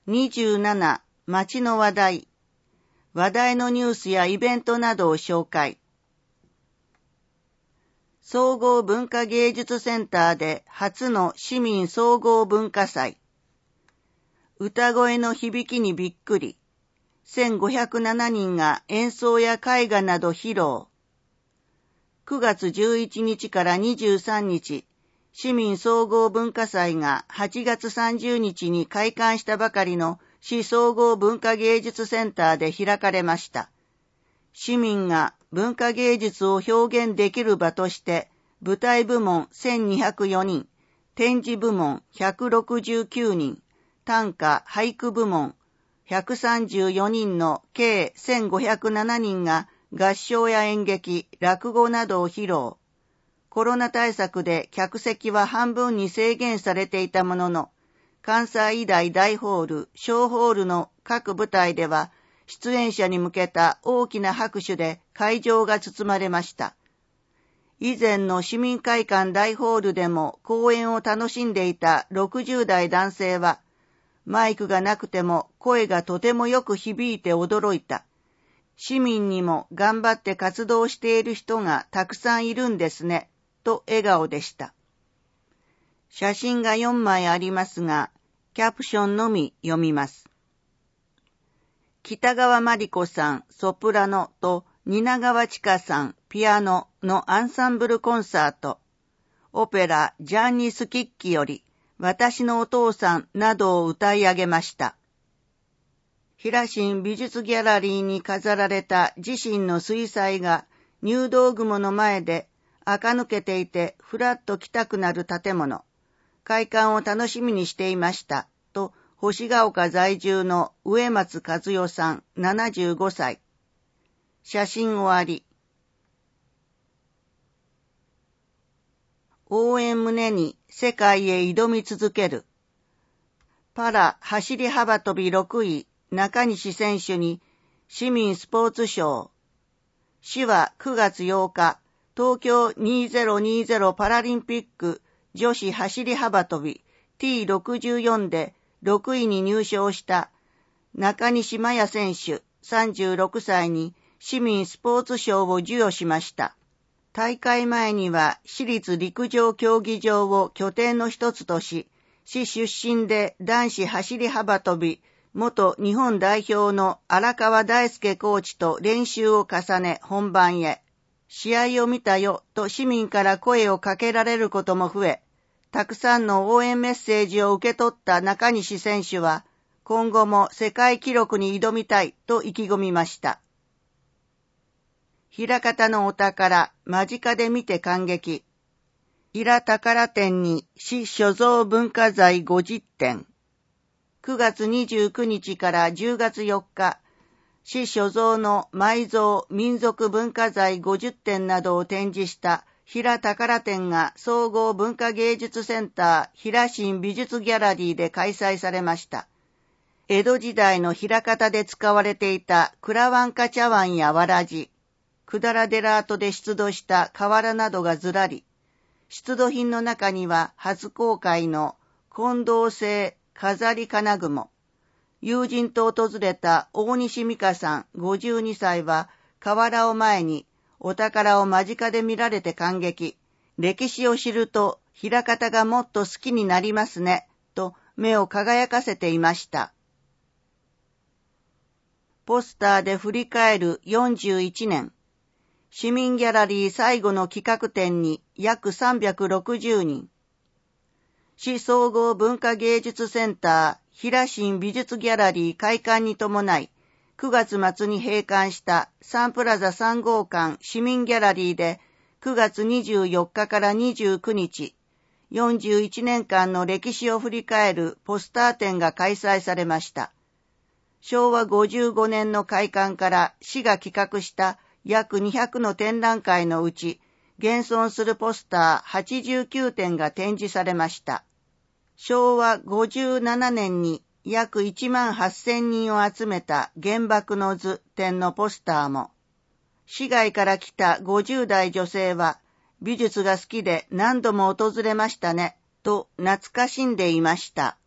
27、街の話題。話題のニュースやイベントなどを紹介。総合文化芸術センターで初の市民総合文化祭。歌声の響きにびっくり。1507人が演奏や絵画など披露。9月11日から23日、市民総合文化祭が8月30日に開館したばかりの市総合文化芸術センターで開かれました。市民が文化芸術を表現できる場として、舞台部門1204人、展示部門169人、短歌・俳句部門134人の計1507人が合唱や演劇、落語などを披露。コロナ対策で客席は半分に制限されていたものの、関西医大大ホール、小ホールの各舞台では、出演者に向けた大きな拍手で会場が包まれました。以前の市民会館大ホールでも公演を楽しんでいた60代男性は、マイクがなくても声がとてもよく響いて驚いた。市民にも頑張って活動している人がたくさんいるんですね、と笑顔でした。写真が4枚ありますが、キャプションのみ読みます。北川真理子さん、ソプラノと蜷川千佳さん、ピアノのアンサンブルコンサート。オペラ、ジャンニ・スキッキより、私のお父さんなどを歌い上げました。平新美術ギャラリーに飾られた自身の水彩画、入道雲の前で、垢抜けていてふらっと来たくなる建物。開館を楽しみにしていました。と、星ヶ丘在住の植松和代さん、75歳。写真終わり。応援胸に世界へ挑み続ける。パラ走り幅跳び6位、中西選手に市民スポーツ賞。市は9月8日、東京2020パラリンピック女子走り幅跳び T64 で6位に入賞した中西麻耶選手36歳に市民スポーツ賞を授与しました。大会前には市立陸上競技場を拠点の一つとし、市出身で男子走り幅跳び元日本代表の荒川大輔コーチと練習を重ね本番へ。試合を見たよと市民から声をかけられることも増え、たくさんの応援メッセージを受け取った中西選手は、今後も世界記録に挑みたいと意気込みました。枚方のお宝、間近で見て感激。枚宝店に市所蔵文化財50点。9月29日から10月4日、市所蔵の埋蔵民族文化財50点などを展示した枚宝展が総合文化芸術センター平新美術ギャラリーで開催されました。江戸時代の枚方で使われていた蔵碗か茶碗やわらじ、百済寺跡で出土した瓦などがずらり、出土品の中には初公開の金銅製飾り金雲、友人と訪れた大西美香さん52歳は瓦を前にお宝を間近で見られて感激。歴史を知ると枚方がもっと好きになりますね、と目を輝かせていました。ポスターで振り返る41年。市民ギャラリー最後の企画展に約360人。市総合文化芸術センター平新美術ギャラリー開館に伴い、9月末に閉館したサンプラザ3号館市民ギャラリーで9月24日から29日、41年間の歴史を振り返るポスター展が開催されました。昭和55年の開館から市が企画した約200の展覧会のうち、現存するポスター89点が展示されました。昭和57年に約18,000人を集めた原爆の図展のポスターも、市外から来た50代女性は、美術が好きで何度も訪れましたね、と懐かしんでいました。